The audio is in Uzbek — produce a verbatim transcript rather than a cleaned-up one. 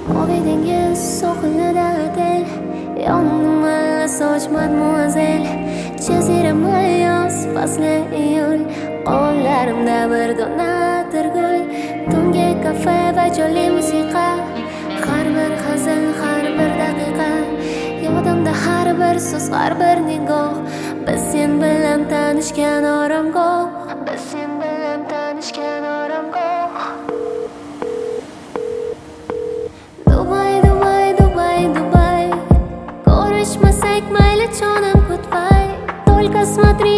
Mavi dengiz sohilida otel, yonimda soch madmuazel. Jazirama yoz fasli iyul, qo'llarimda bir dona gul. Tungi kafe va jonli musiqa, har bir hazil, har bir daqiqa. Yodimda har bir so'z, har bir nigoh. Biz sen bilan tanishgan oromgoh, biz sen bilan tanishgan oromgoh. Dubai, Dubai, Dubai, Dubai. Ko'rishmasak mayli jonim goodbye. Только смотри